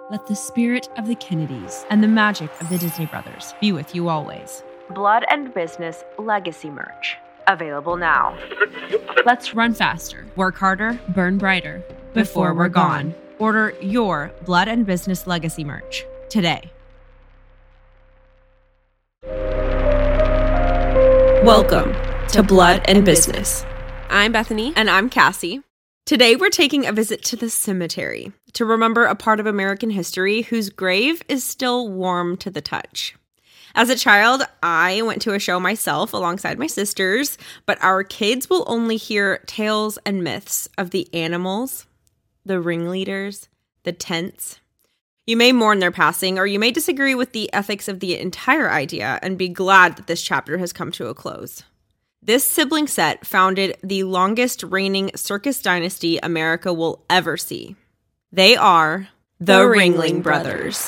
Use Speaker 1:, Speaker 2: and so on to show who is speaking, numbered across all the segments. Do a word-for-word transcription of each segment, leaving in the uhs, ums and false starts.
Speaker 1: Let the spirit of the Kennedys and the magic of the Disney Brothers be with you always.
Speaker 2: Blood and Business Legacy merch. Available now.
Speaker 1: Let's run faster, work harder, burn brighter before we're gone. Order your Blood and Business Legacy merch today.
Speaker 3: Welcome to Blood and Business.
Speaker 4: I'm Bethany.
Speaker 3: And I'm Cassie. Today we're taking a visit to the cemetery to remember a part of American history whose grave is still warm to the touch. As a child, I went to a show myself alongside my sisters, but our kids will only hear tales and myths of the animals, the ringleaders, the tents. You may mourn their passing, or you may disagree with the ethics of the entire idea and be glad that this chapter has come to a close. This sibling set founded the longest reigning circus dynasty America will ever see. They are the, the Ringling, Ringling Brothers.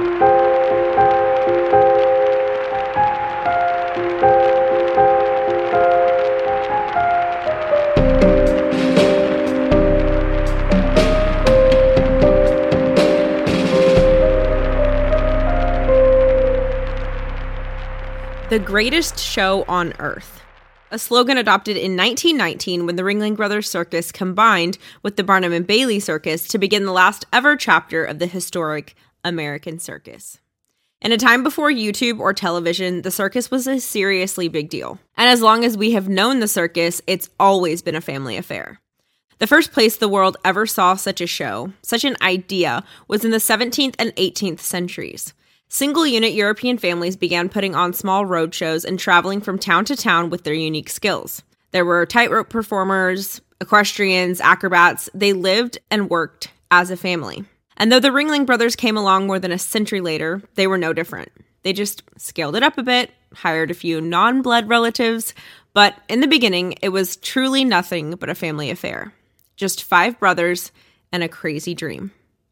Speaker 3: The greatest show on earth. A slogan adopted in nineteen nineteen when the Ringling Brothers Circus combined with the Barnum and Bailey Circus to begin the last ever chapter of the historic American circus. In a time before YouTube or television, the circus was a seriously big deal. And as long as we have known the circus, it's always been a family affair. The first place the world ever saw such a show, such an idea, was in the seventeenth and eighteenth centuries. Single-unit European families began putting on small road shows and traveling from town to town with their unique skills. There were tightrope performers, equestrians, acrobats. They lived and worked as a family. And though the Ringling Brothers came along more than a century later, they were no different. They just scaled it up a bit, hired a few non-blood relatives, but in the beginning, it was truly nothing but a family affair. Just five brothers and a crazy dream.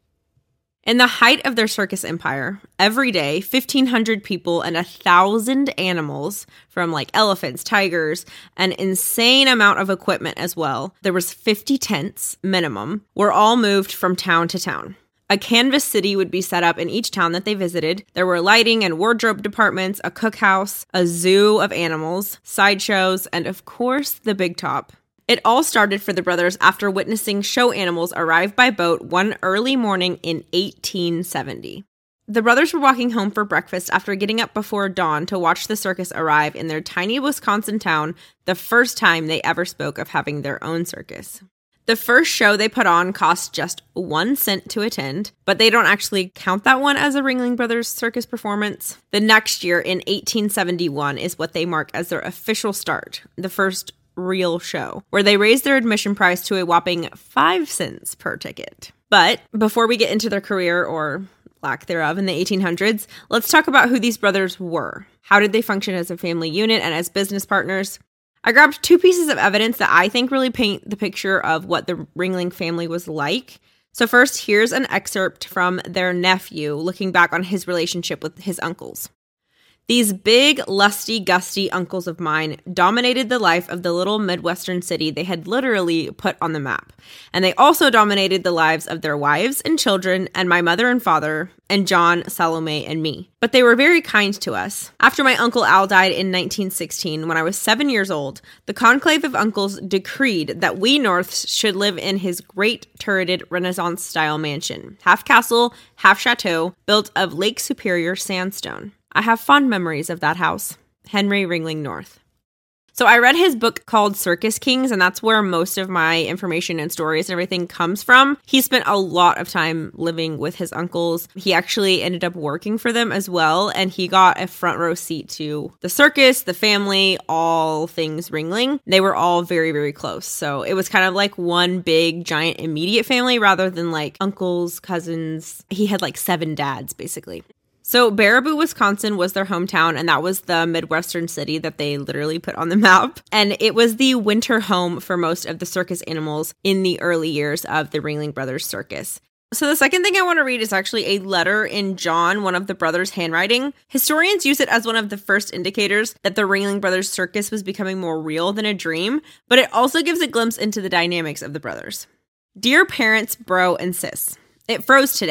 Speaker 3: In the height of their circus empire, every day, fifteen hundred people and one thousand animals, from like elephants, tigers, an insane amount of equipment as well, there was fifty tents, minimum, were all moved from town to town. A canvas city would be set up in each town that they visited. There were lighting and wardrobe departments, a cookhouse, a zoo of animals, sideshows, and of course, the big top. It all started for the brothers after witnessing show animals arrive by boat one early morning in eighteen seventy. The brothers were walking home for breakfast after getting up before dawn to watch the circus arrive in their tiny Wisconsin town, the first time they ever spoke of having their own circus. The first show they put on cost just one cent to attend, but they don't actually count that one as a Ringling Brothers circus performance. The next year, in eighteen seventy-one, is what they mark as their official start, the first real show, where they raised their admission price to a whopping five cents per ticket. But before we get into their career, or lack thereof, in the eighteen hundreds, let's talk about who these brothers were. How did they function as a family unit and as business partners? I grabbed two pieces of evidence that I think really paint the picture of what the Ringling family was like. So first, here's an excerpt from their nephew looking back on his relationship with his uncles. These big, lusty, gusty uncles of mine dominated the life of the little Midwestern city they had literally put on the map. And they also dominated the lives of their wives and children and my mother and father and John, Salome, and me. But they were very kind to us. After my Uncle Al died in nineteen sixteen, when I was seven years old, the conclave of uncles decreed that we Norths should live in his great turreted Renaissance-style mansion, half castle, half chateau, built of Lake Superior sandstone. I have fond memories of that house. Henry Ringling North. So I read his book called Circus Kings, and that's where most of my information and stories and everything comes from. He spent a lot of time living with his uncles. He actually ended up working for them as well, and he got a front row seat to the circus, the family, all things Ringling. They were all very, very close. So it was kind of like one big, giant, immediate family rather than like uncles, cousins. He had like seven dads, basically. So Baraboo, Wisconsin was their hometown, and that was the Midwestern city that they literally put on the map. And it was the winter home for most of the circus animals in the early years of the Ringling Brothers Circus. So the second thing I want to read is actually a letter in John, one of the brothers' handwriting. Historians use it as one of the first indicators that the Ringling Brothers Circus was becoming more real than a dream, but it also gives a glimpse into the dynamics of the brothers. Dear parents, bro, and sis. It froze today.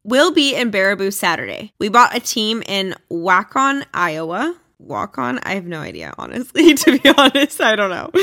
Speaker 3: We'll be in Baraboo Saturday. We bought a team in Waukon, Iowa. Waukon? I have no idea, honestly, to be honest. I don't know.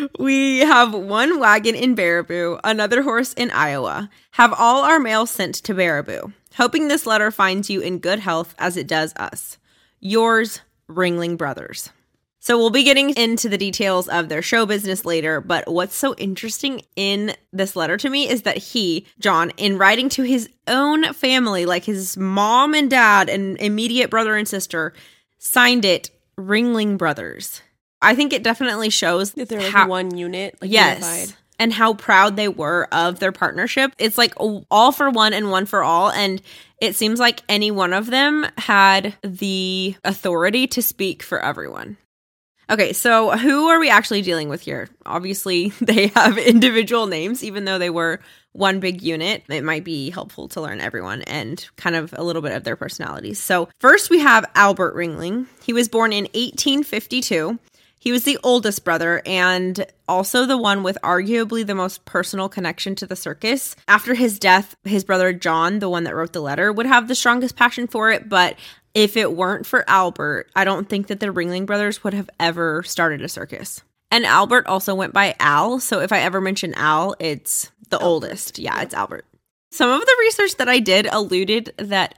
Speaker 3: We have one wagon in Baraboo, another horse in Iowa. Have all our mail sent to Baraboo. Hoping this letter finds you in good health as it does us. Yours, Ringling Brothers. So we'll be getting into the details of their show business later, but what's so interesting in this letter to me is that he, John, in writing to his own family, like his mom and dad and immediate brother and sister, signed it Ringling Brothers. I think it definitely shows
Speaker 4: that they're like
Speaker 3: how,
Speaker 4: one unit, like
Speaker 3: yes,
Speaker 4: unified.
Speaker 3: And how proud they were of their partnership. It's like all for one and one for all, and it seems like any one of them had the authority to speak for everyone. Okay, so who are we actually dealing with here? Obviously, they have individual names, even though they were one big unit. It might be helpful to learn everyone and kind of a little bit of their personalities. So first we have Albert Ringling. He was born in eighteen fifty-two. He was the oldest brother and also the one with arguably the most personal connection to the circus. After his death, his brother John, the one that wrote the letter, would have the strongest passion for it, but if it weren't for Albert, I don't think that the Ringling Brothers would have ever started a circus. And Albert also went by Al, so if I ever mention Al, it's the Albert. Oldest. Yeah, it's Albert. Some of the research that I did alluded that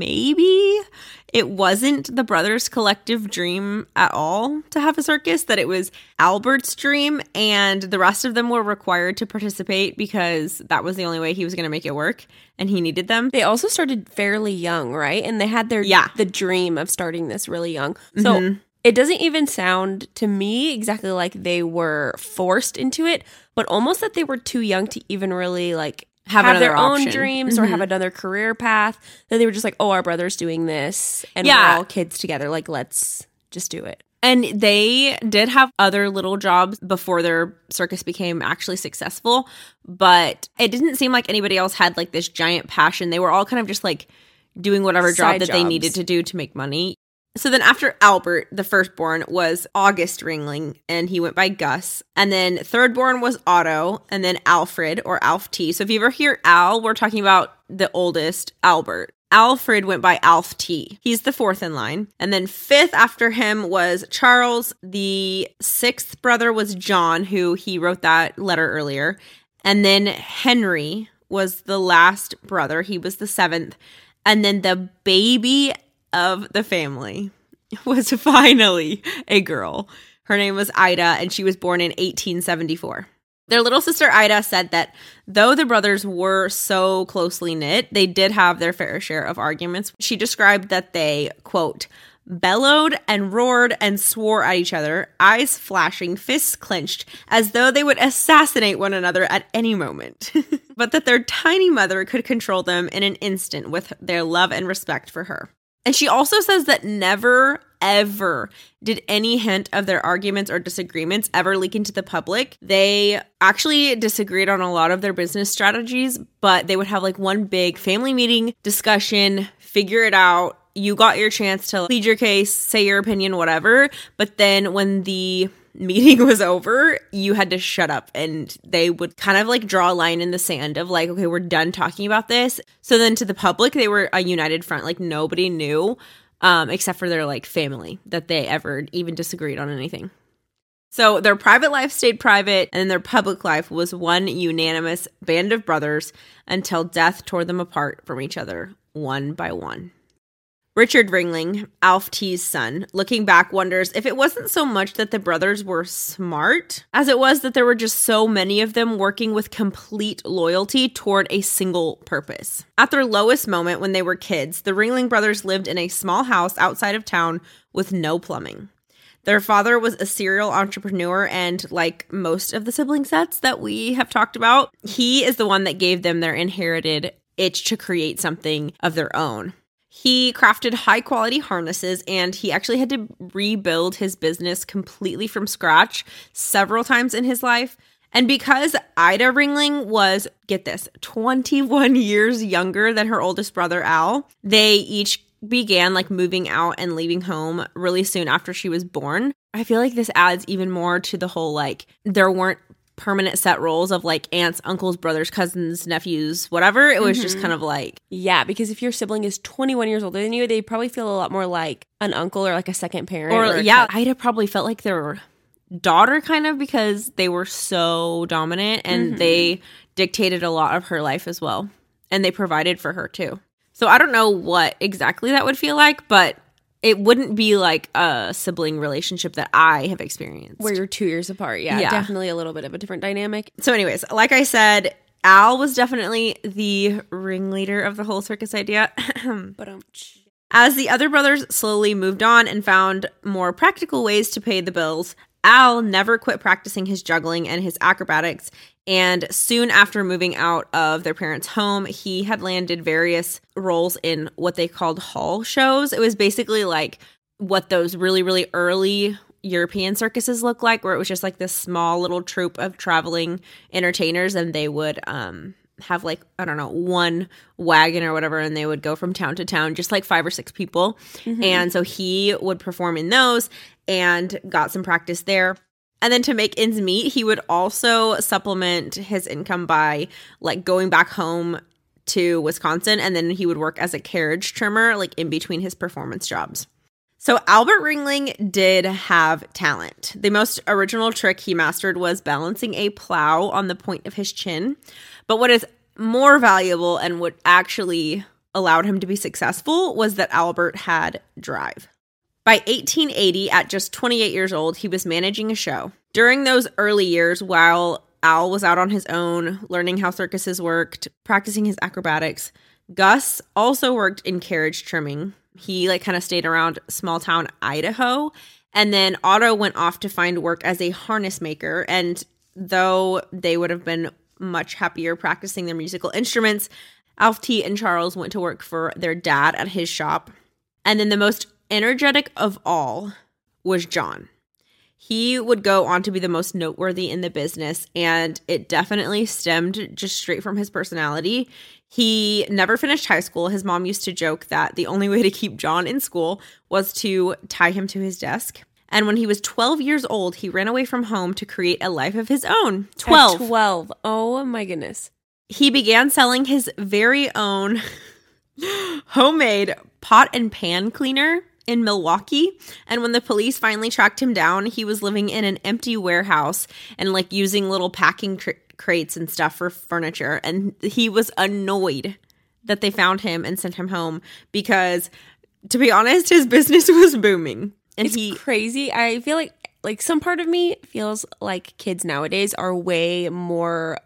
Speaker 3: maybe it wasn't the brothers' collective dream at all to have a circus, that it was Albert's dream, and the rest of them were required to participate because that was the only way he was going to make it work, and he needed them.
Speaker 4: They also started fairly young, right? And they had their
Speaker 3: yeah.
Speaker 4: the dream of starting this really young. So
Speaker 3: mm-hmm.
Speaker 4: It doesn't even sound to me exactly like they were forced into it, but almost that they were too young to even really like have, have their
Speaker 3: option.
Speaker 4: own dreams mm-hmm. or have another career path. That they were just like, oh, our brother's doing this and
Speaker 3: yeah.
Speaker 4: we're all kids together. Like, let's just do it.
Speaker 3: And they did have other little jobs before their circus became actually successful, but it didn't seem like anybody else had like this giant passion. They were all kind of just like doing whatever job
Speaker 4: Side
Speaker 3: that
Speaker 4: jobs.
Speaker 3: they needed to do to make money. So then after Albert, the firstborn was August Ringling, and he went by Gus. And then thirdborn was Otto, and then Alfred, or Alf T. So if you ever hear Al, we're talking about the oldest, Albert. Alfred went by Alf T. He's the fourth in line. And then fifth after him was Charles. The sixth brother was John, who he wrote that letter earlier. And then Henry was the last brother. He was the seventh. And then the baby of the family was finally a girl. Her name was Ida, and she was born in eighteen seventy-four. Their little sister Ida said that though the brothers were so closely knit, they did have their fair share of arguments. She described that they, quote, bellowed and roared and swore at each other, eyes flashing, fists clenched, as though they would assassinate one another at any moment. But that their tiny mother could control them in an instant with their love and respect for her. And she also says that never, ever did any hint of their arguments or disagreements ever leak into the public. They actually disagreed on a lot of their business strategies, but they would have like one big family meeting, discussion, figure it out. You got your chance to plead your case, say your opinion, whatever. But then when the meeting was over, you had to shut up, and they would kind of like draw a line in the sand of like, okay, we're done talking about this. So then to the public, they were a united front. Like nobody knew, um, except for their like family, that they ever even disagreed on anything. So their private life stayed private, and their public life was one unanimous band of brothers until death tore them apart from each other one by one. Richard Ringling, Alf T's son, looking back wonders if it wasn't so much that the brothers were smart as it was that there were just so many of them working with complete loyalty toward a single purpose. At their lowest moment when they were kids, the Ringling brothers lived in a small house outside of town with no plumbing. Their father was a serial entrepreneur, and like most of the sibling sets that we have talked about, he is the one that gave them their inherited itch to create something of their own. He crafted high-quality harnesses, and he actually had to rebuild his business completely from scratch several times in his life. And because Ida Ringling was, get this, twenty-one years younger than her oldest brother, Al, they each began like moving out and leaving home really soon after she was born. I feel like this adds even more to the whole like there weren't permanent set roles of like aunts, uncles, brothers, cousins, nephews, whatever. It was
Speaker 4: Mm-hmm.
Speaker 3: just kind of like,
Speaker 4: Yeah, because if your sibling is twenty-one years older than you, they probably feel a lot more like an uncle or like a second parent.
Speaker 3: or,
Speaker 4: a
Speaker 3: yeah,
Speaker 4: cousin.
Speaker 3: I'd have probably felt like their daughter kind of, because they were so dominant and
Speaker 4: Mm-hmm.
Speaker 3: they dictated a lot of her life as well. And they provided for her too. So I don't know what exactly that would feel like, but it wouldn't be like a sibling relationship that I have experienced.
Speaker 4: Where you're two years apart. Yeah,
Speaker 3: Yeah.
Speaker 4: definitely a little bit of a different dynamic.
Speaker 3: So anyways, like I said, Al was definitely the ringleader of the whole circus idea.
Speaker 4: But um,
Speaker 3: As the other brothers slowly moved on and found more practical ways to pay the bills, Al never quit practicing his juggling and his acrobatics, and soon after moving out of their parents' home, he had landed various roles in what they called hall shows. It was basically like what those really, really early European circuses look like, where it was just like this small little troupe of traveling entertainers, and they would um have like, I don't know, one wagon or whatever, and they would go from town to town, just like five or six people. Mm-hmm. And so he would perform in those and got some practice there. And then to make ends meet, he would also supplement his income by like going back home to Wisconsin, and then he would work as a carriage trimmer like in between his performance jobs. So Albert Ringling did have talent. The most original trick he mastered was balancing a plow on the point of his chin. But what is more valuable and what actually allowed him to be successful was that Albert had drive. By eighteen eighty, at just twenty-eight years old, he was managing a show. During those early years, while Al was out on his own, learning how circuses worked, practicing his acrobatics, Gus also worked in carriage trimming. He like kind of stayed around small town Idaho, and then Otto went off to find work as a harness maker. And though they would have been much happier practicing their musical instruments, Alf T and Charles went to work for their dad at his shop. And then the most energetic of all was John. He would go on to be the most noteworthy in the business, and it definitely stemmed just straight from his personality. He never finished high school. His mom used to joke that the only way to keep John in school was to tie him to his desk. And when he was twelve years old, he ran away from home to create a life of his own. twelve.
Speaker 4: At twelve. Oh my goodness.
Speaker 3: He began selling his very own homemade pot and pan cleaner in Milwaukee. And when the police finally tracked him down, he was living in an empty warehouse and like using little packing tr- crates and stuff for furniture. And he was annoyed that they found him and sent him home because, to be honest, his business was booming. And
Speaker 4: It's
Speaker 3: he
Speaker 4: crazy. I feel like like some part of me feels like kids nowadays are way more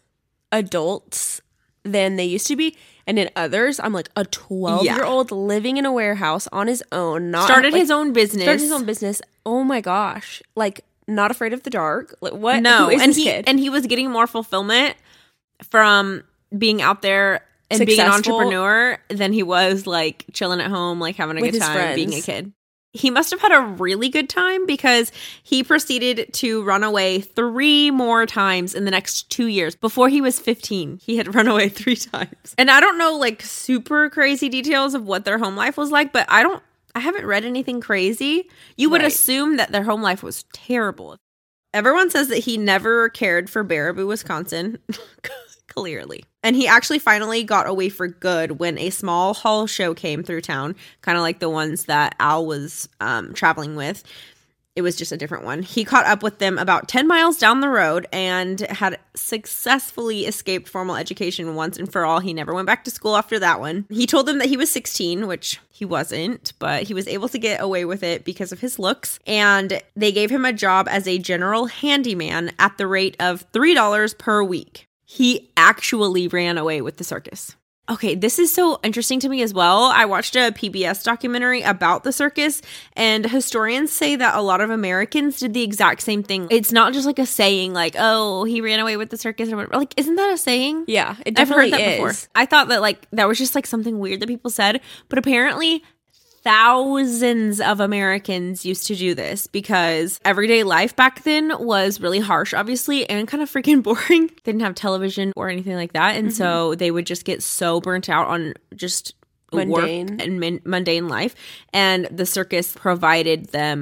Speaker 4: adults than they used to be. And in others, I'm like a twelve-year-old yeah. living in a warehouse on his own. Not
Speaker 3: started
Speaker 4: like,
Speaker 3: his own business.
Speaker 4: Started his own business. Oh my gosh. Like, not afraid of the dark. Like, what?
Speaker 3: No.
Speaker 4: Who is
Speaker 3: and
Speaker 4: this
Speaker 3: he
Speaker 4: kid?
Speaker 3: and he was getting more fulfillment from being out there and
Speaker 4: Successful.
Speaker 3: being an entrepreneur than he was like chilling at home, like having a
Speaker 4: With
Speaker 3: good
Speaker 4: his
Speaker 3: time,
Speaker 4: friends.
Speaker 3: being a kid. He must have had a really good time because he proceeded to run away three more times in the next two years. Before he was fifteen, he had run away three times. And I don't know like super crazy details of what their home life was like, but I don't, I haven't read anything crazy. You would
Speaker 4: Right.
Speaker 3: assume that their home life was terrible. Everyone says that he never cared for Baraboo, Wisconsin. Clearly. And he actually finally got away for good when a small hall show came through town, kind of like the ones that Al was um, traveling with. It was just a different one. He caught up with them about ten miles down the road and had successfully escaped formal education once and for all. He never went back to school after that one. He told them that he was sixteen, which he wasn't, but he was able to get away with it because of his looks. And they gave him a job as a general handyman at the rate of three dollars per week. He actually ran away with the circus. Okay, this is so interesting to me as well. I watched a P B S documentary about the circus, and historians say that a lot of Americans did the exact same thing. It's not just like a saying like, oh, he ran away with the circus or whatever. Like, isn't that a saying?
Speaker 4: Yeah, it
Speaker 3: I've
Speaker 4: definitely
Speaker 3: heard that
Speaker 4: is.
Speaker 3: before. I thought that like that was just like something weird that people said, but apparently thousands of Americans used to do this because everyday life back then was really harsh, obviously, and kind of freaking boring. They didn't have television or anything like that. And mm-hmm. so they would just get so burnt out on just
Speaker 4: mundane.
Speaker 3: work and min- mundane life. And the circus provided them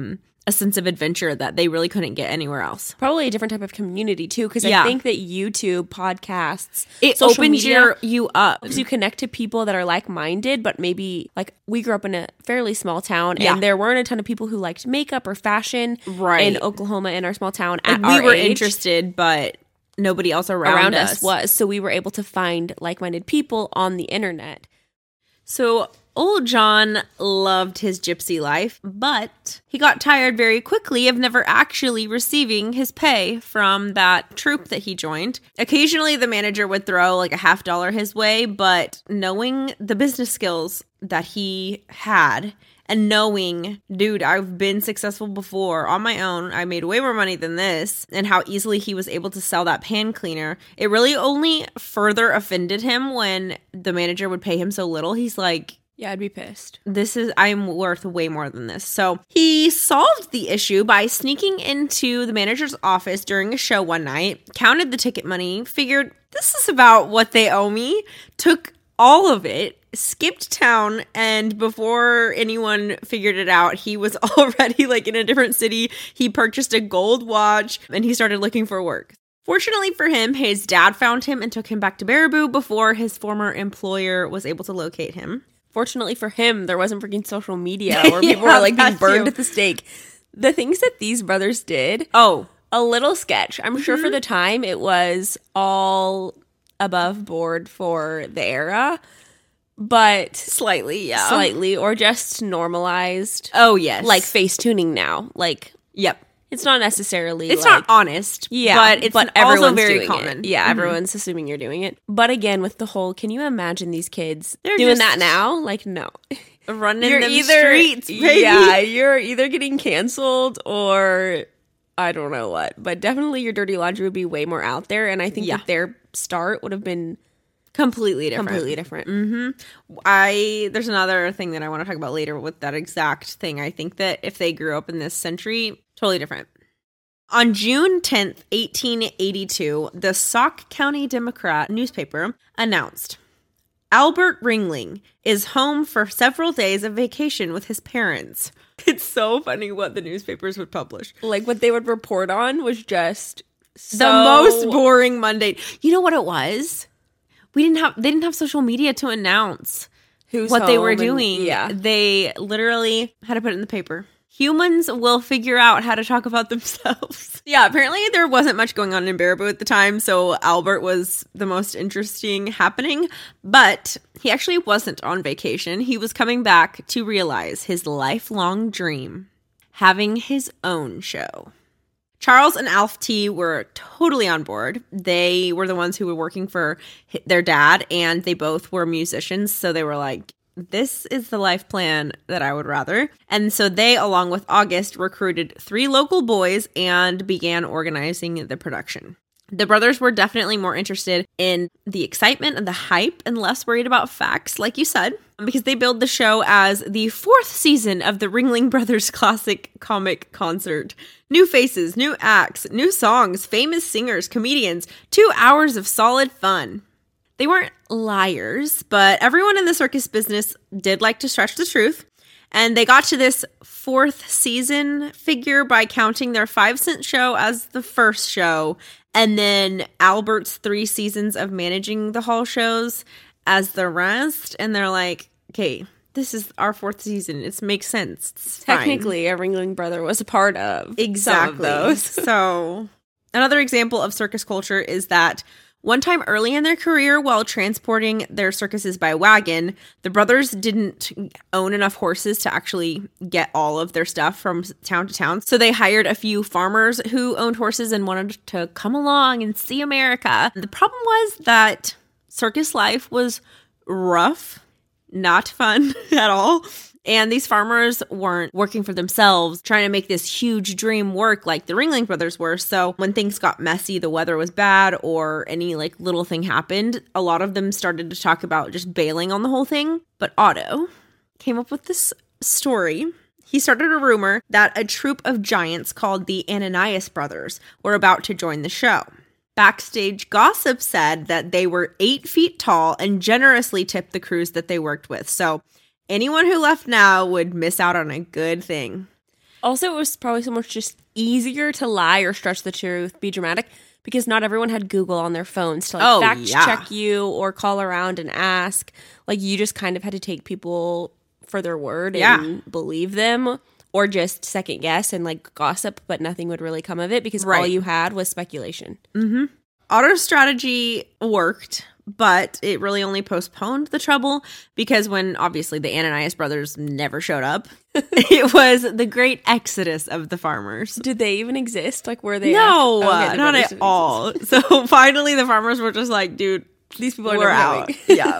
Speaker 3: a sense of adventure that they really couldn't get anywhere else.
Speaker 4: Probably a different type of community too, because
Speaker 3: Yeah.
Speaker 4: I think that YouTube, podcasts,
Speaker 3: It
Speaker 4: social
Speaker 3: opens
Speaker 4: media,
Speaker 3: your, you up.
Speaker 4: because you connect to people that are like-minded, but maybe like we grew up in a fairly small town,
Speaker 3: Yeah.
Speaker 4: and there weren't a ton of people who liked makeup or fashion
Speaker 3: Right.
Speaker 4: in Oklahoma in our small town.
Speaker 3: Like,
Speaker 4: At
Speaker 3: we
Speaker 4: our
Speaker 3: were
Speaker 4: age.
Speaker 3: interested, but nobody else around,
Speaker 4: around
Speaker 3: us.
Speaker 4: us was, so we were able to find like-minded people on the internet.
Speaker 3: So old John loved his gypsy life, but he got tired very quickly of never actually receiving his pay from that troupe that he joined. Occasionally, the manager would throw like a half dollar his way, but knowing the business skills that he had and knowing, dude, I've been successful before on my own. I made way more money than this, and how easily he was able to sell that pan cleaner. It really only further offended him when the manager would pay him so little. He's like,
Speaker 4: Yeah, I'd be pissed.
Speaker 3: this is, I'm worth way more than this. So he solved the issue by sneaking into the manager's office during a show one night, counted the ticket money, figured this is about what they owe me, took all of it, skipped town, and before anyone figured it out, he was already like in a different city. He purchased a gold watch and he started looking for work. Fortunately for him, his dad found him and took him back to Baraboo before his former employer was able to locate him.
Speaker 4: Fortunately for him, there wasn't freaking social media where
Speaker 3: Yeah,
Speaker 4: people were like being
Speaker 3: that
Speaker 4: burned
Speaker 3: too.
Speaker 4: at the stake. The things that these brothers did,
Speaker 3: Oh,
Speaker 4: a little sketch. I'm sure for the time it was all above board for the era, but
Speaker 3: slightly, yeah.
Speaker 4: slightly, or just normalized,
Speaker 3: Oh, yes.
Speaker 4: like face tuning now. Like,
Speaker 3: yep.
Speaker 4: it's not necessarily
Speaker 3: It's
Speaker 4: like,
Speaker 3: not honest,
Speaker 4: yeah,
Speaker 3: but it's also
Speaker 4: everyone's
Speaker 3: very
Speaker 4: doing
Speaker 3: common.
Speaker 4: It. Yeah,
Speaker 3: Mhm.
Speaker 4: everyone's assuming you're doing it. But again, with the whole, can you imagine these kids
Speaker 3: They're
Speaker 4: doing
Speaker 3: just
Speaker 4: that now? Like, no.
Speaker 3: Running
Speaker 4: You're
Speaker 3: them
Speaker 4: either
Speaker 3: streets, baby.
Speaker 4: yeah, you're either getting canceled or I don't know what. But definitely your dirty laundry would be way more out there, and I think
Speaker 3: Yeah.
Speaker 4: that their start would have been
Speaker 3: Completely different.
Speaker 4: completely different.
Speaker 3: Mm-hmm. I there's another thing that I want to talk about later with that exact thing. I think that if they grew up in this century, totally different. On June tenth, eighteen eighty-two, the Sauk County Democrat newspaper announced, Albert Ringling is home for several days of vacation with his parents. It's so funny what the newspapers would publish.
Speaker 4: Like what they would report on was just so
Speaker 3: The most boring Monday. You know what it was? We didn't have they didn't have social media to announce
Speaker 4: who's
Speaker 3: what they were
Speaker 4: home and-
Speaker 3: doing.
Speaker 4: yeah.
Speaker 3: They literally had to put it in the paper. Humans will figure out how to talk about themselves. Yeah, apparently there wasn't much going on in Baraboo at the time, so Albert was the most interesting happening. But he actually wasn't on vacation. He was coming back to realize his lifelong dream, having his own show. Charles and Alf T were totally on board. They were the ones who were working for hi- their dad, and they both were musicians. So they were like, this is the life plan that I would rather. And so they, along with August, recruited three local boys and began organizing the production. The brothers were definitely more interested in the excitement and the hype and less worried about facts, like you said, because they billed the show as the fourth season of the Ringling Brothers classic comic concert. New faces, new acts, new songs, famous singers, comedians, two hours of solid fun. They weren't liars, but everyone in the circus business did like to stretch the truth. And they got to this fourth season figure by counting their five cent show as the first show, and then Albert's three seasons of managing the hall shows as the rest. And they're like, okay, this is our fourth season. It makes sense. It's fine.
Speaker 4: Technically, a Ringling brother was a part of
Speaker 3: Exactly.
Speaker 4: some of those.
Speaker 3: So, another example of circus culture is that one time early in their career, while transporting their circuses by wagon, the brothers didn't own enough horses to actually get all of their stuff from town to town. So they hired a few farmers who owned horses and wanted to come along and see America. The problem was that circus life was rough, not fun at all. And these farmers weren't working for themselves, trying to make this huge dream work like the Ringling Brothers were. So when things got messy, the weather was bad, or any like little thing happened, a lot of them started to talk about just bailing on the whole thing. But Otto came up with this story. He started a rumor that a troupe of giants called the Ananias Brothers were about to join the show. Backstage gossip said that they were eight feet tall and generously tipped the crews that they worked with. So anyone who left now would miss out on a good thing.
Speaker 4: Also, it was probably so much just easier to lie or stretch the truth, be dramatic, because not everyone had Google on their phones to like
Speaker 3: Oh,
Speaker 4: fact
Speaker 3: yeah.
Speaker 4: check you or call around and ask. Like, you just kind of had to take people for their word
Speaker 3: Yeah.
Speaker 4: and believe them, or just second guess and like gossip, but nothing would really come of it because all
Speaker 3: Right.
Speaker 4: you had was speculation.
Speaker 3: Otto's strategy worked, but it really only postponed the trouble because when obviously the Ananias brothers never showed up, it was the great exodus of the farmers.
Speaker 4: Did they even exist? Like, were they?
Speaker 3: No,
Speaker 4: act- okay,
Speaker 3: uh,
Speaker 4: the
Speaker 3: not
Speaker 4: brothers
Speaker 3: at
Speaker 4: didn't
Speaker 3: all. So finally the farmers were just like, dude,
Speaker 4: These people are
Speaker 3: we're
Speaker 4: never
Speaker 3: out.
Speaker 4: coming.
Speaker 3: Yeah.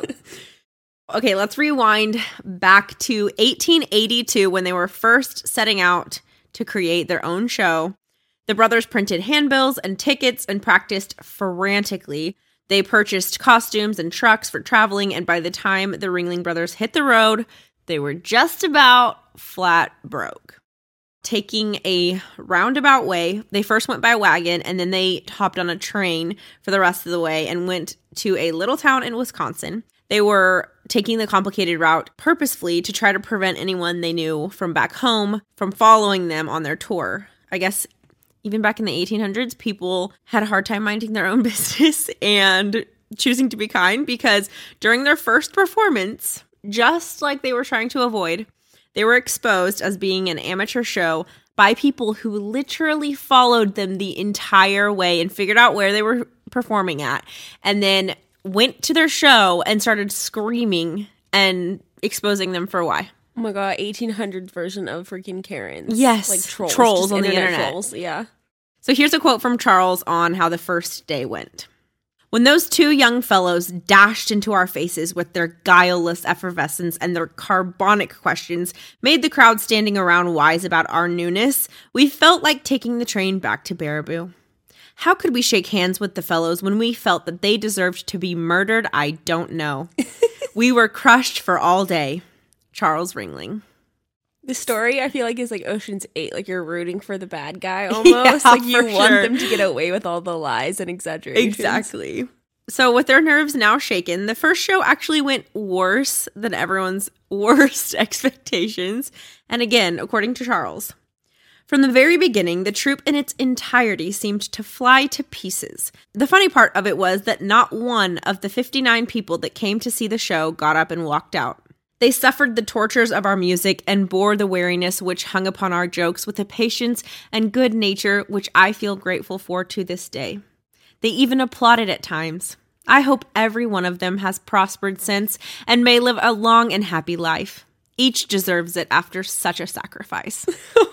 Speaker 3: Okay, let's rewind back to eighteen eighty-two when they were first setting out to create their own show. The brothers printed handbills and tickets and practiced frantically. They purchased costumes and trucks for traveling, and by the time the Ringling Brothers hit the road, they were just about flat broke. Taking a roundabout way, they first went by wagon, and then they hopped on a train for the rest of the way and went to a little town in Wisconsin. They were taking the complicated route purposefully to try to prevent anyone they knew from back home from following them on their tour. I guess even back in the eighteen hundreds, people had a hard time minding their own business and choosing to be kind because during their first performance, just like they were trying to avoid, they were exposed as being an amateur show by people who literally followed them the entire way and figured out where they were performing at, and then went to their show and started screaming and exposing them for why.
Speaker 4: Oh my god, eighteen hundreds version of freaking Karens.
Speaker 3: Yes,
Speaker 4: Like trolls.
Speaker 3: trolls
Speaker 4: just
Speaker 3: on the internet.
Speaker 4: Trolls, yeah.
Speaker 3: So here's a quote from Charles on how the first day went. When those two young fellows dashed into our faces with their guileless effervescence and their carbonic questions made the crowd standing around wise about our newness, we felt like taking the train back to Baraboo. How could we shake hands with the fellows when we felt that they deserved to be murdered? I don't know. We were crushed for all day. Charles Ringling.
Speaker 4: The story, I feel like, is like Ocean's Eight. Like, you're rooting for the bad guy almost.
Speaker 3: Yeah,
Speaker 4: like, you
Speaker 3: for
Speaker 4: want
Speaker 3: sure.
Speaker 4: them to get away with all the lies and exaggerations.
Speaker 3: Exactly. So with their nerves now shaken, the first show actually went worse than everyone's worst expectations. And again, according to Charles. From the very beginning, the troupe in its entirety seemed to fly to pieces. The funny part of it was that not one of the fifty-nine people that came to see the show got up and walked out. They suffered the tortures of our music and bore the weariness which hung upon our jokes with a patience and good nature which I feel grateful for to this day. They even applauded at times. I hope every one of them has prospered since and may live a long and happy life. Each deserves it after such a sacrifice.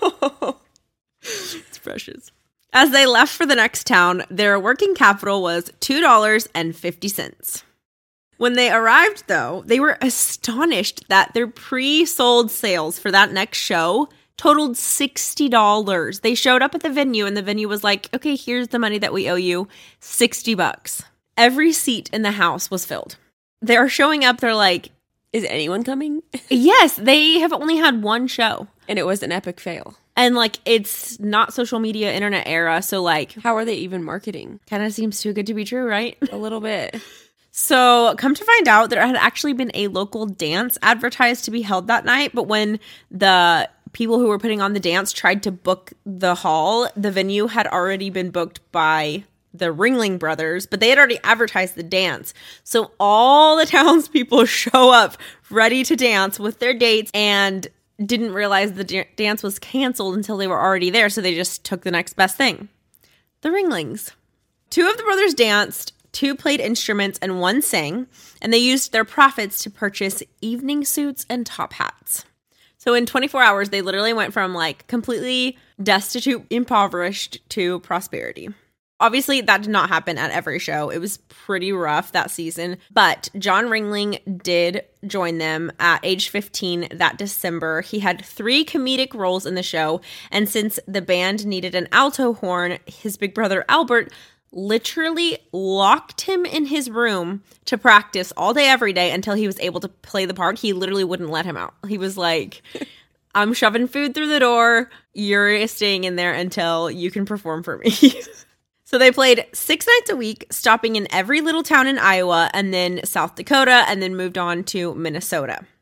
Speaker 3: It's precious. As they left for the next town, their working capital was two dollars and fifty cents. When they arrived, though, they were astonished that their pre-sold sales for that next show totaled sixty dollars. They showed up at the venue and the venue was like, okay, here's the money that we owe you, sixty bucks. Every seat in the house was filled. They're showing up, they're like,
Speaker 4: Is anyone coming?
Speaker 3: yes, they have only had one show.
Speaker 4: And it was an epic fail.
Speaker 3: And like, it's not social media internet era, so like,
Speaker 4: How are they even marketing?
Speaker 3: kind of seems too good to be true, right?
Speaker 4: A little bit.
Speaker 3: So, come to find out, there had actually been a local dance advertised to be held that night, but when the people who were putting on the dance tried to book the hall, the venue had already been booked by the Ringling Brothers, but they had already advertised the dance. So, all the townspeople show up ready to dance with their dates and didn't realize the da- dance was canceled until they were already there, so they just took the next best thing. The Ringlings. Two of the brothers danced, two played instruments, and one sang, and they used their profits to purchase evening suits and top hats. So in twenty-four hours, they literally went from like completely destitute, impoverished to prosperity. Obviously, that did not happen at every show. It was pretty rough that season, but John Ringling did join them at age fifteen that December. He had three comedic roles in the show, and since the band needed an alto horn, his big brother Albert literally locked him in his room to practice all day, every day until he was able to play the part. He literally wouldn't let him out. He was like, I'm shoving food through the door. You're staying in there until you can perform for me. So they played six nights a week, stopping in every little town in Iowa and then South Dakota, and then moved on to Minnesota.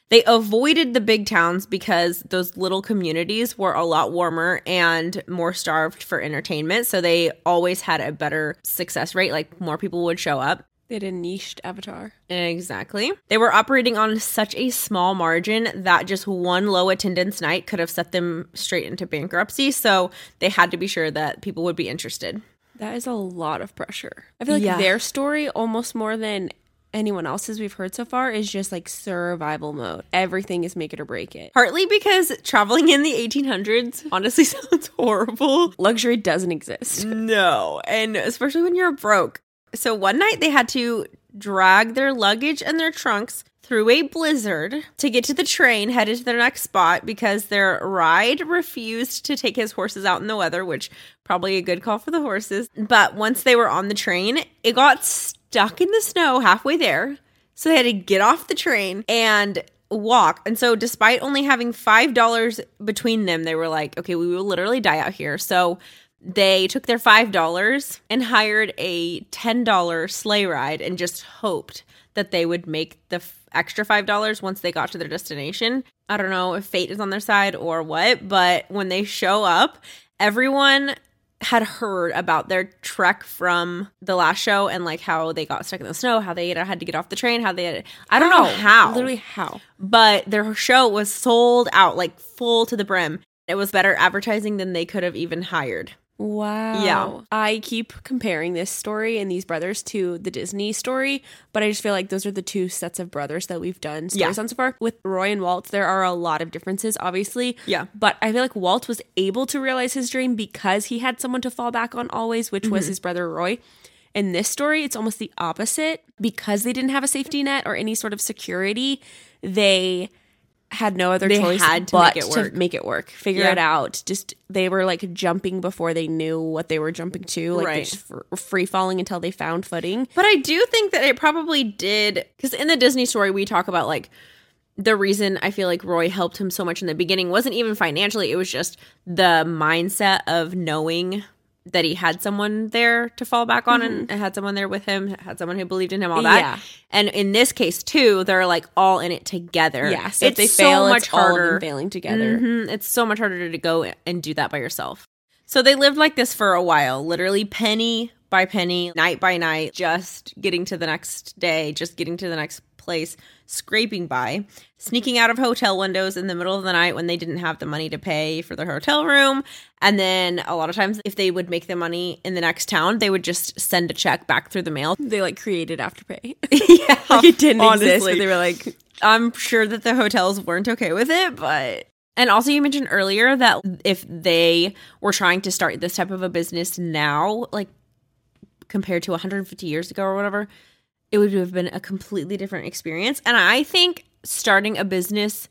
Speaker 3: They avoided the big towns because those little communities were a lot warmer and more starved for entertainment. So they always had a better success rate, like more people would show up.
Speaker 4: They had a niched avatar.
Speaker 3: Exactly. They were operating on such a small margin that just one low attendance night could have set them straight into bankruptcy. So they had to be sure that people would be interested.
Speaker 4: That is a lot of pressure. I feel like
Speaker 3: Yeah.
Speaker 4: their story, almost more than anyone else's we've heard so far, is just like survival mode. Everything is make it or break it.
Speaker 3: Partly because traveling in the eighteen hundreds honestly sounds horrible.
Speaker 4: Luxury doesn't exist.
Speaker 3: No. And especially when you're broke. So one night they had to drag their luggage and their trunks through a blizzard to get to the train headed to their next spot because their ride refused to take his horses out in the weather, which probably a good call for the horses. But once they were on the train, it got stuck in the snow halfway there. So they had to get off the train and walk. And so despite only having five dollars between them, they were like, okay, we will literally die out here. So they took their five dollars and hired a ten dollars sleigh ride and just hoped that they would make the f- extra five dollars once they got to their destination. I don't know if fate is on their side or what, but when they show up, everyone had heard about their trek from the last show and like how they got stuck in the snow, how they had to get off the train, how they had, I don't know how.
Speaker 4: Literally how.
Speaker 3: But their show was sold out, like full to the brim. It was better advertising than they could have even hired.
Speaker 4: Wow.
Speaker 3: Yeah.
Speaker 4: I keep comparing this story and these brothers to the Disney story, but I just feel like those are the two sets of brothers that we've done stories
Speaker 3: Yeah.
Speaker 4: on so far. With Roy and Walt, there are a lot of differences, obviously.
Speaker 3: Yeah.
Speaker 4: But I feel like Walt was able to realize his dream because he had someone to fall back on always, which was his brother Roy. In this story, it's almost the opposite. Because they didn't have a safety net or any sort of security, they had no other
Speaker 3: They
Speaker 4: choice
Speaker 3: had to
Speaker 4: but
Speaker 3: make it work.
Speaker 4: to make it work, figure
Speaker 3: Yeah.
Speaker 4: it out. Just they were like jumping before they knew what they were jumping to, like
Speaker 3: Right.
Speaker 4: they just fr- free falling until they found footing.
Speaker 3: But I do think that it probably did, because in the Disney story, we talk about like the reason I feel like Roy helped him so much in the beginning wasn't even financially. It was just the mindset of knowing that he had someone there to fall back on and had someone there with him, had someone who believed in him, all that.
Speaker 4: Yeah.
Speaker 3: And in this case, too, they're like all in it together.
Speaker 4: Yeah, so
Speaker 3: it's
Speaker 4: if they
Speaker 3: so
Speaker 4: fail,
Speaker 3: much
Speaker 4: it's all of them
Speaker 3: harder.
Speaker 4: failing together.
Speaker 3: Mhm. It's so much harder to go and do that by yourself. So they lived like this for a while, literally penny by penny, night by night, just getting to the next day, just getting to the next place, scraping by, sneaking out of hotel windows in the middle of the night when they didn't have the money to pay for their hotel room. And then a lot of times if they would make the money in the next town, they would just send a check back through the mail.
Speaker 4: They like created Afterpay.
Speaker 3: Yeah,
Speaker 4: Like it didn't
Speaker 3: honestly.
Speaker 4: exist, but they were like,
Speaker 3: I'm sure that the hotels weren't okay with it, but... And also you mentioned earlier that if they were trying to start this type of a business now, like compared to one hundred fifty years ago or whatever, it would have been a completely different experience. And I think starting a business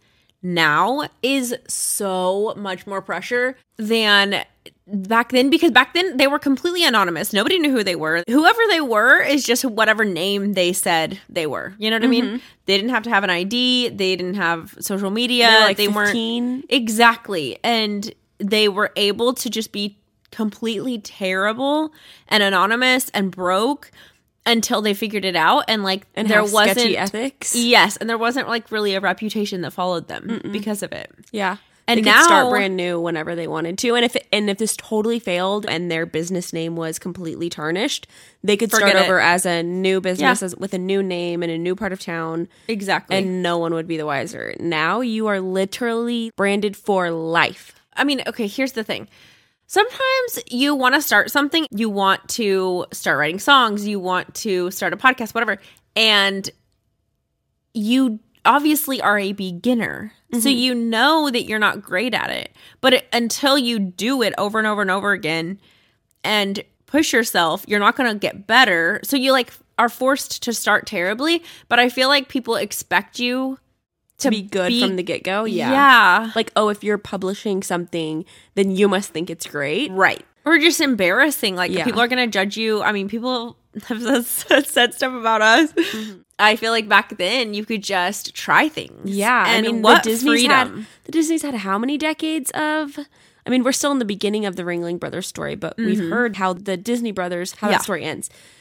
Speaker 3: now is so much more pressure than back then, because back then they were completely anonymous. Nobody knew who they were. Whoever they were is just whatever name they said they were. You know what I mean? They didn't have to have an I D. They didn't have social media.
Speaker 4: They were like
Speaker 3: they
Speaker 4: fifteen.
Speaker 3: weren't exactly. And they were able to just be completely terrible and anonymous and broke until they figured it out. And like
Speaker 4: and
Speaker 3: there
Speaker 4: have
Speaker 3: wasn't
Speaker 4: sketchy ethics.
Speaker 3: Yes, and there wasn't like really a reputation that followed them
Speaker 4: Mm-mm.
Speaker 3: because of it.
Speaker 4: Yeah.
Speaker 3: And
Speaker 4: they
Speaker 3: now
Speaker 4: could start brand new whenever they wanted to. And if it, and if this totally failed and their business name was completely tarnished, they could
Speaker 3: Forget
Speaker 4: start
Speaker 3: it.
Speaker 4: over as a new business
Speaker 3: Yeah.
Speaker 4: as, with a new name and a new part of town,
Speaker 3: Exactly.
Speaker 4: and no one would be the wiser. Now you are literally branded for life.
Speaker 3: I mean, okay, here's the thing. Sometimes you want to start something, you want to start writing songs, you want to start a podcast, whatever, and you obviously are a beginner. Mm-hmm. So you know that you're not great at it. But it, until you do it over and over and over again and push yourself, you're not going to get better. So you like are forced to start terribly, but I feel like people expect you
Speaker 4: To be good
Speaker 3: be-
Speaker 4: from the get-go. Yeah.
Speaker 3: Yeah.
Speaker 4: Like, oh, if you're publishing something, then you must think it's great.
Speaker 3: Right. Or just embarrassing. Like,
Speaker 4: Yeah.
Speaker 3: people are going to judge you. I mean, people have said stuff about us. Mm-hmm. I feel like back then you could just try things.
Speaker 4: Yeah.
Speaker 3: And
Speaker 4: I mean,
Speaker 3: what
Speaker 4: the Disney's
Speaker 3: freedom.
Speaker 4: had the Disney's had how many decades of I mean, we're still in the beginning of the Ringling Brothers story, but we've heard how the Disney Brothers, how
Speaker 3: Yeah.
Speaker 4: that story ends.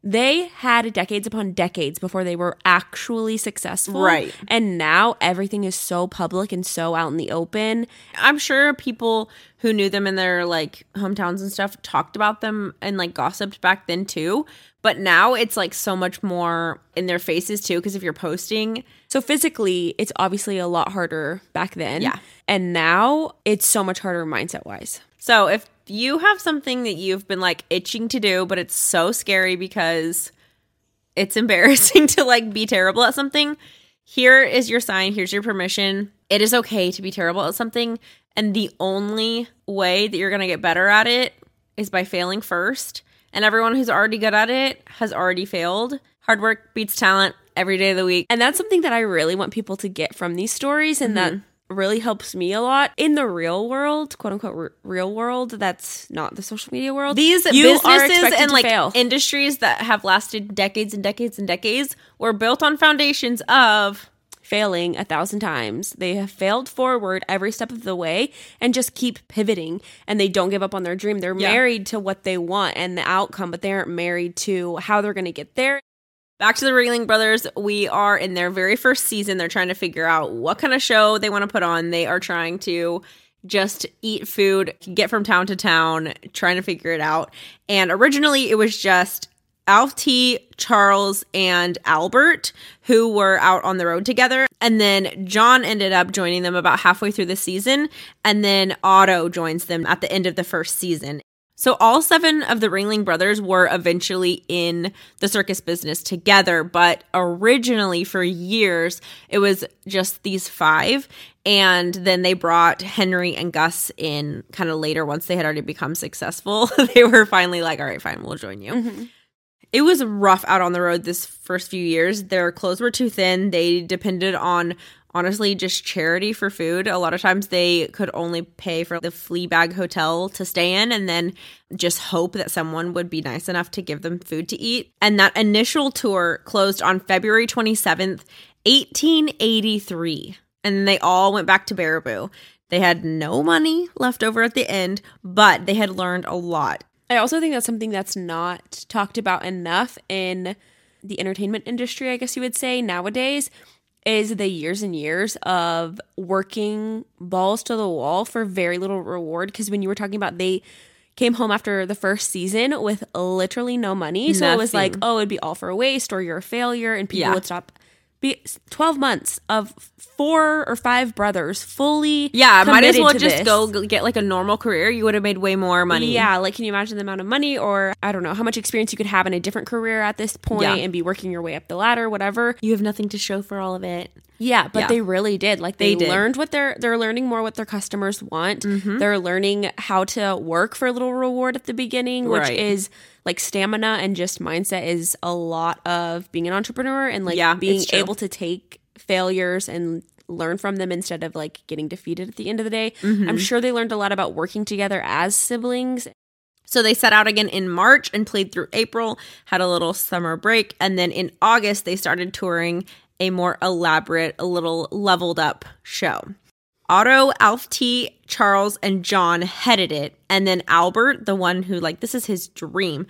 Speaker 4: They had decades upon decades before they were actually successful.
Speaker 3: Right.
Speaker 4: And now everything is so public and so out in the open.
Speaker 3: I'm sure people who knew them in their like hometowns and stuff talked about them and like gossiped back then too. But now it's like so much more in their faces too, because if you're posting.
Speaker 4: So physically, it's obviously a lot harder back then.
Speaker 3: Yeah.
Speaker 4: And now it's so much harder mindset wise.
Speaker 3: So if you have something that you've been like itching to do, but it's so scary because it's embarrassing to like be terrible at something, here is your sign. Here's your permission. It is okay to be terrible at something. And the only way that you're going to get better at it is by failing first. And everyone who's already good at it has already failed. Hard work beats talent every day of the week.
Speaker 4: And that's something that I really want people to get from these stories, and mm-hmm. that really helps me a lot in the real world, quote unquote r- real world. That's not the social media world.
Speaker 3: These
Speaker 4: you
Speaker 3: businesses and like
Speaker 4: fail.
Speaker 3: industries that have lasted decades and decades and decades were built on foundations of
Speaker 4: failing a thousand times. They have failed forward every step of the way and just keep pivoting, and they don't give up on their dream. They're yeah. married to what they want and the outcome, but they aren't married to how they're going to get there.
Speaker 3: Back to the Ringling Brothers, we are in their very first season. They're trying to figure out what kind of show they want to put on. They are trying to just eat food, get from town to town, trying to figure it out. And originally it was just Alf T, Charles, and Albert who were out on the road together. And then John ended up joining them about halfway through the season. And then Otto joins them at the end of the first season. So all seven of the Ringling Brothers were eventually in the circus business together, but originally for years, it was just these five. And then they brought Henry and Gus in kind of later once they had already become successful. They were finally like, all right, fine, we'll join you. Mm-hmm. It was rough out on the road this first few years. Their clothes were too thin. They depended on honestly just charity for food. A lot of times they could only pay for the Fleabag Hotel to stay in and then just hope that someone would be nice enough to give them food to eat. And that initial tour closed on February twenty-seventh, eighteen eighty-three. And they all went back to Baraboo. They had no money left over at the end, but they had learned a lot.
Speaker 4: I also think that's something that's not talked about enough in the entertainment industry, I guess you would say, nowadays, is the years and years of working balls to the wall for very little reward. Because when you were talking about they came home after the first season with literally no money. So Nothing. It was like, oh, it'd be all for a waste or you're a failure, and people yeah. would stop. Be twelve months of four or five brothers fully
Speaker 3: yeah might as well just
Speaker 4: this.
Speaker 3: go get like a normal career. You would have made way more money.
Speaker 4: Yeah, like can you imagine the amount of money, or I don't know how much experience you could have in a different career at this point yeah. and be working your way up the ladder, whatever.
Speaker 3: You have nothing to show for all of it.
Speaker 4: Yeah, but yeah. they really did. Like they,
Speaker 3: they did.
Speaker 4: learned what they're they're learning more what their customers want.
Speaker 3: Mm-hmm.
Speaker 4: They're learning how to work for a little reward at the beginning, which
Speaker 3: right.
Speaker 4: is like stamina and just mindset is a lot of being an entrepreneur, and like
Speaker 3: yeah,
Speaker 4: being able to take failures and learn from them instead of like getting defeated at the end of the day.
Speaker 3: Mm-hmm.
Speaker 4: I'm sure they learned a lot about working together as siblings.
Speaker 3: So they set out again in March and played through April, had a little summer break, and then in August they started touring a more elaborate, a little leveled up show. Otto, Alf T, Charles, and John headed it. And then Albert, the one who, like, this is his dream.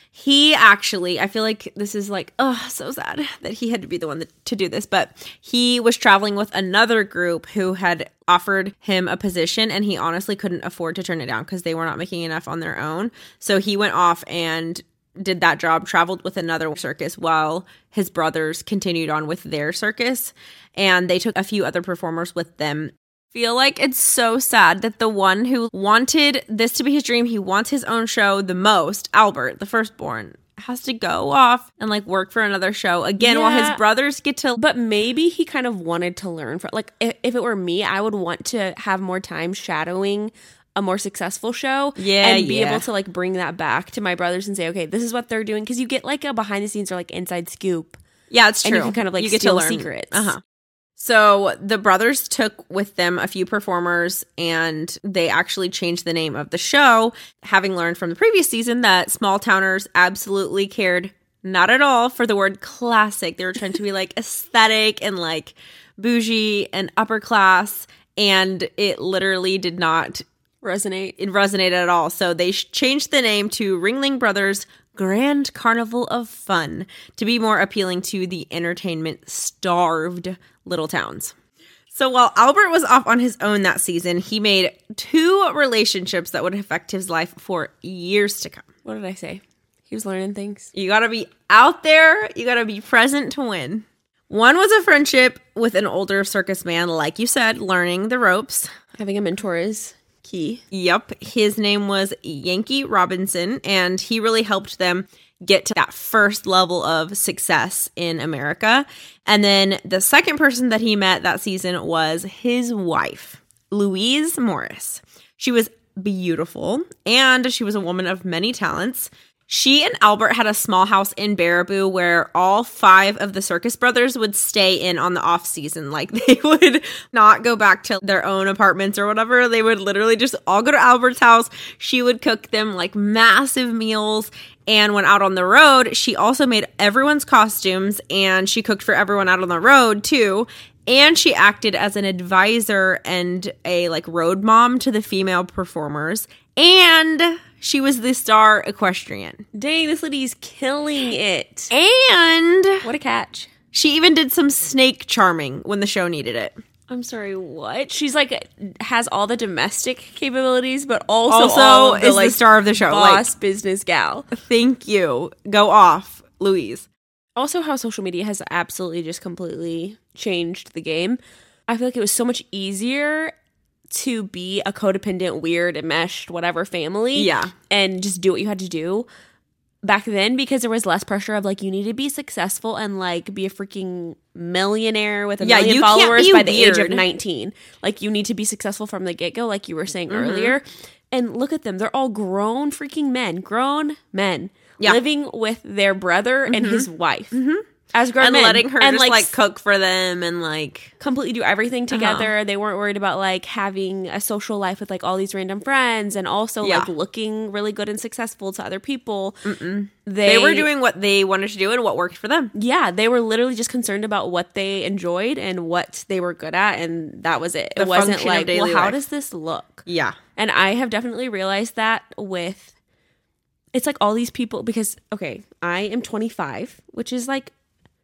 Speaker 3: He actually, I feel like this is like, oh, so sad that he had to be the one that, to do this. But he was traveling with another group who had offered him a position, and he honestly couldn't afford to turn it down because they were not making enough on their own. So he went off and did that job, traveled with another circus while his brothers continued on with their circus. And they took a few other performers with them. Feel like it's so sad that the one who wanted this to be his dream, he wants his own show the most, Albert, the firstborn, has to go off and like work for another show again yeah. while his brothers get to.
Speaker 4: But maybe he kind of wanted to learn from, like, if, if it were me, I would want to have more time shadowing a more successful show
Speaker 3: yeah,
Speaker 4: and be
Speaker 3: yeah.
Speaker 4: able to like bring that back to my brothers and say, okay, this is what they're doing. Because you get like a behind the scenes or like inside scoop.
Speaker 3: Yeah, it's true.
Speaker 4: And you can kind of like
Speaker 3: you get
Speaker 4: steal
Speaker 3: to learn.
Speaker 4: secrets.
Speaker 3: Uh-huh. So the brothers took with them a few performers, and they actually changed the name of the show, having learned from the previous season that small towners absolutely cared not at all for the word classic. They were trying to be like aesthetic and like bougie and upper class, and it literally did not
Speaker 4: resonate.
Speaker 3: It resonated at all. So they changed the name to Ringling Brothers Grand Carnival of Fun to be more appealing to the entertainment-starved little towns. So while Albert was off on his own that season, he made two relationships that would affect his life for years to come.
Speaker 4: What did I say? He was learning things.
Speaker 3: You gotta be out there. You gotta be present to win. One was a friendship with an older circus man, like you said, learning the ropes.
Speaker 4: Having a mentor is key.
Speaker 3: Yep. His name was Yankee Robinson, and he really helped them get to that first level of success in America. And then the second person that he met that season was his wife, Louise Morris. She was beautiful, and she was a woman of many talents. She and Albert had a small house in Baraboo where all five of the circus brothers would stay in on the off season. Like, they would not go back to their own apartments or whatever. They would literally just all go to Albert's house. She would cook them like massive meals. And when out on the road, she also made everyone's costumes, and she cooked for everyone out on the road too. And she acted as an advisor and a like road mom to the female performers. And she was the star equestrian.
Speaker 4: Dang, this lady's killing it.
Speaker 3: And
Speaker 4: What a catch.
Speaker 3: she even did some snake charming when the show needed it.
Speaker 4: I'm sorry, what? She's like, has all the domestic capabilities, but also,
Speaker 3: Also
Speaker 4: all of the,
Speaker 3: is
Speaker 4: like,
Speaker 3: the star of the show.
Speaker 4: boss business gal.
Speaker 3: Like, thank you. Go off, Louise.
Speaker 4: Also, how social media has absolutely just completely changed the game. I feel like it was so much easier to be a codependent, weird, enmeshed, whatever family.
Speaker 3: Yeah.
Speaker 4: And just do what you had to do back then, because there was less pressure of like, you need to be successful and like be a freaking millionaire with a
Speaker 3: Yeah,
Speaker 4: million
Speaker 3: you can't
Speaker 4: followers
Speaker 3: be
Speaker 4: by the age of
Speaker 3: weird.
Speaker 4: nineteen. Like, you need to be successful from the get-go, like you were saying
Speaker 3: Mm-hmm.
Speaker 4: earlier. And look at them. They're all grown freaking men. Grown men.
Speaker 3: Yeah.
Speaker 4: Living with their brother and his wife. Mm-hmm. As grown
Speaker 3: And
Speaker 4: men.
Speaker 3: letting her
Speaker 4: and
Speaker 3: just like,
Speaker 4: s-
Speaker 3: cook for them and like
Speaker 4: completely do everything together. They weren't worried about like having a social life with like all these random friends, and also
Speaker 3: Yeah.
Speaker 4: like looking really good and successful to other people.
Speaker 3: they,
Speaker 4: They,
Speaker 3: were doing what they wanted to do and what worked for them.
Speaker 4: yeah, they were literally just concerned about what they enjoyed and what they were good at, and that was it.
Speaker 3: The
Speaker 4: It wasn't
Speaker 3: function of
Speaker 4: like, well,
Speaker 3: daily
Speaker 4: how
Speaker 3: life.
Speaker 4: does this look?
Speaker 3: Yeah.
Speaker 4: And I have definitely realized that with, it's like all these people, because, okay, I am twenty-five, which is like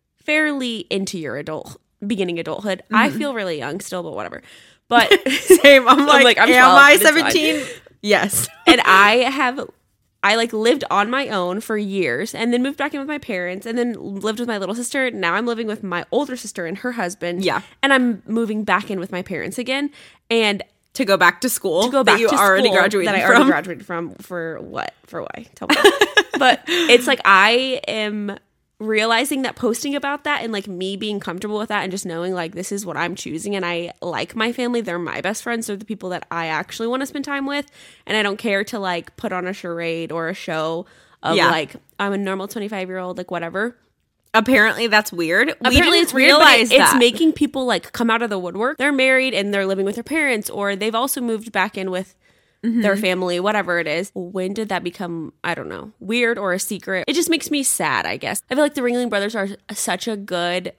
Speaker 4: fairly into your adult, beginning adulthood. I feel really young still, but whatever. But,
Speaker 3: Same. I'm like,
Speaker 4: like, I'm
Speaker 3: am
Speaker 4: twelve,
Speaker 3: I
Speaker 4: but it's fine.
Speaker 3: seventeen? Yes.
Speaker 4: and I have, I like lived on my own for years and then moved back in with my parents and then lived with my little sister. Now I'm living with my older sister and her husband.
Speaker 3: Yeah.
Speaker 4: And I'm moving back in with my parents again. And
Speaker 3: To go back to school.
Speaker 4: to go back
Speaker 3: that you
Speaker 4: to
Speaker 3: already
Speaker 4: school
Speaker 3: graduated
Speaker 4: that I
Speaker 3: from.
Speaker 4: already graduated from for what? For why? Tell me. But it's like I am realizing that posting about that and like me being comfortable with that and just knowing like this is what I'm choosing, and I like my family. They're my best friends. They're the people that I actually want to spend time with, and I don't care to like put on a charade or a show of
Speaker 3: Yeah.
Speaker 4: like I'm a normal twenty-five year old, like whatever.
Speaker 3: Apparently that's weird.
Speaker 4: Apparently
Speaker 3: we didn't
Speaker 4: it's weird, but
Speaker 3: realize
Speaker 4: it- it's
Speaker 3: that.
Speaker 4: making people like come out of the woodwork. They're married and they're living with their parents, or they've also moved back in with their family, whatever it is. When did that become, I don't know, weird or a secret? It just makes me sad, I guess. I feel like the Ringling Brothers are such a good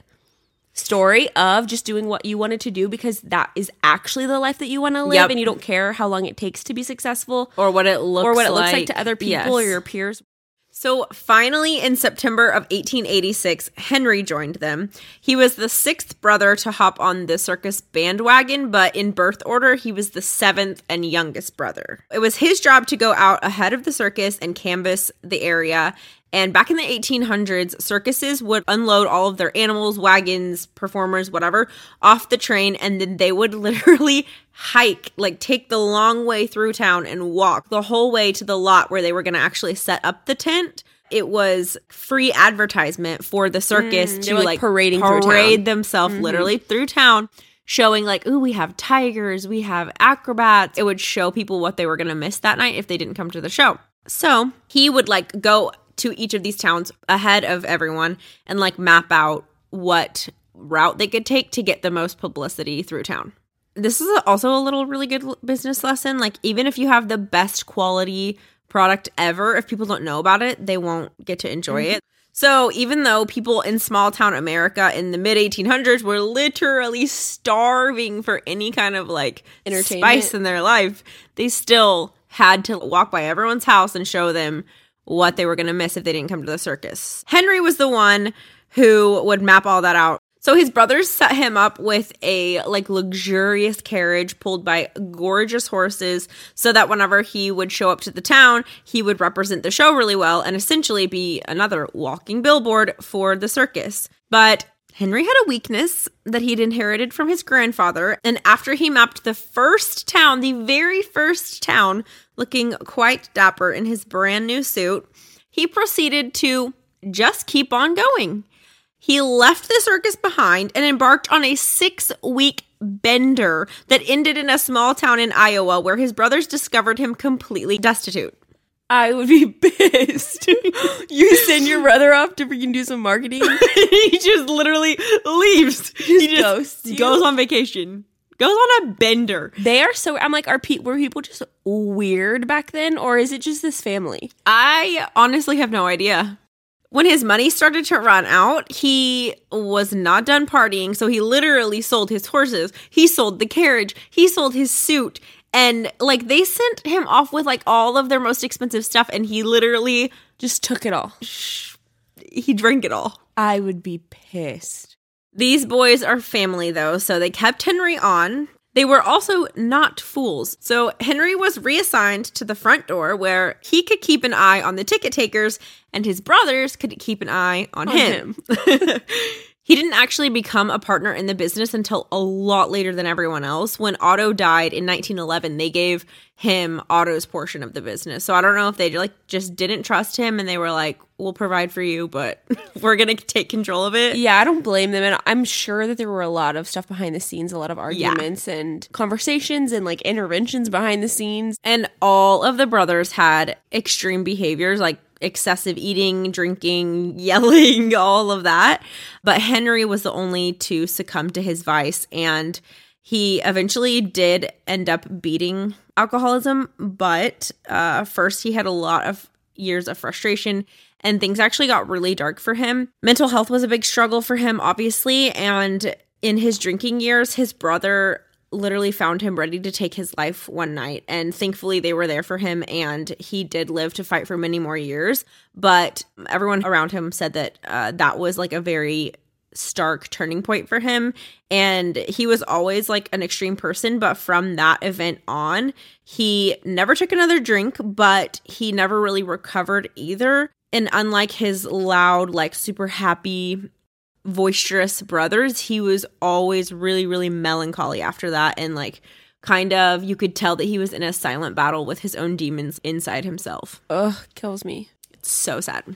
Speaker 4: story of just doing what you wanted to do, because that is actually the life that you want to live,
Speaker 3: Yep.
Speaker 4: and you don't care how long it takes to be successful
Speaker 3: or what it looks
Speaker 4: or what it
Speaker 3: like.
Speaker 4: looks like to other people
Speaker 3: Yes.
Speaker 4: or your peers.
Speaker 3: So finally, in September of eighteen eighty-six, Henry joined them. He was the sixth brother to hop on the circus bandwagon, but in birth order, he was the seventh and youngest brother. It was his job to go out ahead of the circus and canvass the area. And back in the eighteen hundreds, circuses would unload all of their animals, wagons, performers, whatever, off the train, and then they would literally hike, like take the long way through town and walk the whole way to the lot where they were going to actually set up the tent. It was free advertisement for the circus
Speaker 4: Mm, they
Speaker 3: to
Speaker 4: were, like,
Speaker 3: like
Speaker 4: parading through
Speaker 3: parade
Speaker 4: town.
Speaker 3: themselves literally through town, showing like, ooh, we have tigers, we have acrobats. It would show people what they were going to miss that night if they didn't come to the show. So he would like go to each of these towns ahead of everyone and like map out what route they could take to get the most publicity through town. This is also a little really good l- business lesson. Like, even if you have the best quality product ever, if people don't know about it, they won't get to enjoy it. So even though people in small town America in the mid eighteen hundreds were literally starving for any kind of like
Speaker 4: Entertainment.
Speaker 3: spice in their life, they still had to walk by everyone's house and show them what they were going to miss if they didn't come to the circus. Henry was the one who would map all that out. So his brothers set him up with a like luxurious carriage pulled by gorgeous horses so that whenever he would show up to the town, he would represent the show really well and essentially be another walking billboard for the circus. But Henry had a weakness that he'd inherited from his grandfather, and after he mapped the first town, the very first town, looking quite dapper in his brand new suit, he proceeded to just keep on going. He left the circus behind and embarked on a six-week bender that ended in a small town in Iowa where his brothers discovered him completely destitute.
Speaker 4: I would be pissed. You send your brother off to freaking do some marketing?
Speaker 3: He just literally leaves.
Speaker 4: Just
Speaker 3: he just
Speaker 4: ghosts
Speaker 3: goes
Speaker 4: you.
Speaker 3: on vacation. Goes on a bender.
Speaker 4: They are so, I'm like, are pe- were people just weird back then? Or is it just this family?
Speaker 3: I honestly have no idea. When his money started to run out, he was not done partying, so he literally sold his horses. He sold the carriage. He sold his suit. And, like, they sent him off with, like, all of their most expensive stuff, and he literally
Speaker 4: just took it all.
Speaker 3: He drank it all.
Speaker 4: I would be pissed.
Speaker 3: These boys are family, though, so they kept Henry on. They were also not fools. So Henry was reassigned to the front door where he could keep an eye on the ticket takers, and his brothers could keep an eye on, on him. him. He didn't actually become a partner in the business until a lot later than everyone else. When Otto died in nineteen eleven, they gave him Otto's portion of the business. So I don't know if they like just didn't trust him and they were like, we'll provide for you, but we're going to take control of it.
Speaker 4: Yeah, I don't blame them. And I'm sure that there were a lot of stuff behind the scenes, a lot of arguments yeah. and conversations and like interventions behind the scenes.
Speaker 3: And all of the brothers had extreme behaviors like excessive eating, drinking, yelling, all of that. But Henry was the only to succumb to his vice, and he eventually did end up beating alcoholism, but uh, first he had a lot of years of frustration, and things actually got really dark for him. Mental health was a big struggle for him, obviously, and in his drinking years, his brother literally found him ready to take his life one night, and thankfully they were there for him, and he did live to fight for many more years. But everyone around him said that uh, that was like a very stark turning point for him, and he was always like an extreme person, but from that event on, he never took another drink, but he never really recovered either. And unlike his loud, like super happy, boisterous brothers, he was always really, really melancholy after that, and like kind of you could tell that he was in a silent battle with his own demons inside himself.
Speaker 4: Ugh, kills me.
Speaker 3: It's so sad.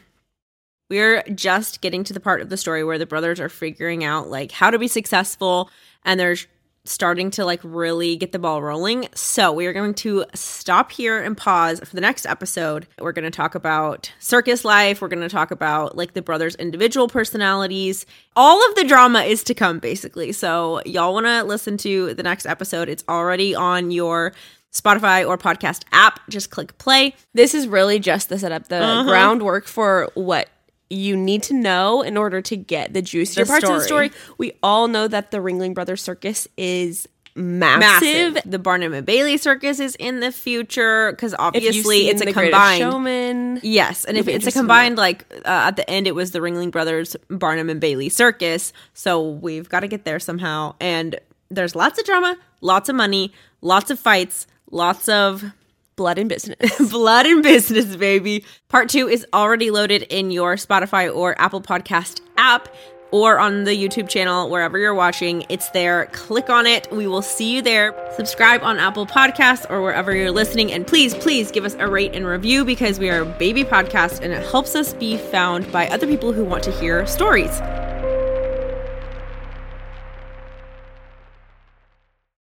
Speaker 3: We're just getting to the part of the story where the brothers are figuring out like how to be successful, and they're starting to like really get the ball rolling. So we are going to stop here and pause for the next episode. We're going to talk about circus life. We're going to talk about like the brothers' individual personalities. All of the drama is to come, basically. So y'all want to listen to the next episode. It's already on your Spotify or podcast app. Just click play.
Speaker 4: This is really just the setup, the
Speaker 3: uh-huh.
Speaker 4: groundwork for what you need to know in order to get the juicier
Speaker 3: the
Speaker 4: parts
Speaker 3: story.
Speaker 4: of the story. We all know that the Ringling Brothers Circus is massive.
Speaker 3: massive. The Barnum and Bailey Circus is in the future because obviously it's a
Speaker 4: the
Speaker 3: combined.
Speaker 4: Showman,
Speaker 3: yes, and if it's a combined, like uh, at the end, it was the Ringling Brothers Barnum and Bailey Circus. So we've got to get there somehow. And there's lots of drama, lots of money, lots of fights, lots of
Speaker 4: blood and business.
Speaker 3: Blood and business, baby. Part two is already loaded in your Spotify or Apple Podcast app or on the YouTube channel, wherever you're watching. It's there. Click on it. We will see you there. Subscribe on Apple Podcasts or wherever you're listening. And please, please give us a rate and review because we are a baby podcast and it helps us be found by other people who want to hear stories.